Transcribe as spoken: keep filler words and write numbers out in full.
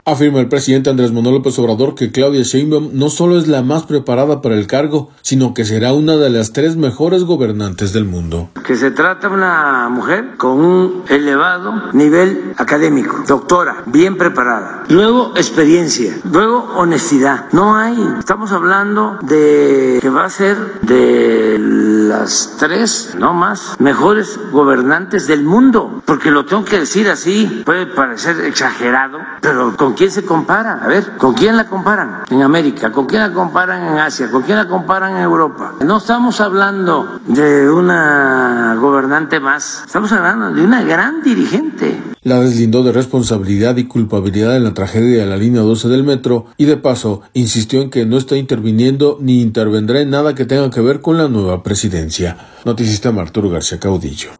Afirma el presidente Andrés Manuel López Obrador que Claudia Sheinbaum no solo es la más preparada para el cargo, sino que será una de las tres mejores gobernantes del mundo. Que se trata de una mujer con un elevado nivel académico, doctora, bien preparada, luego experiencia, luego honestidad. No hay, estamos hablando de que va a ser de las tres, no más, mejores gobernantes del mundo, porque lo tengo que decir así, puede parecer exagerado, pero con ¿con quién se compara? A ver, ¿con quién la comparan en América? ¿Con quién la comparan en Asia? ¿Con quién la comparan en Europa? No estamos hablando de una gobernante más, estamos hablando de una gran dirigente. La deslindó de responsabilidad y culpabilidad en la tragedia de la línea doce del metro y de paso insistió en que no está interviniendo ni intervendrá en nada que tenga que ver con la nueva presidencia. Noticista Arturo García Caudillo.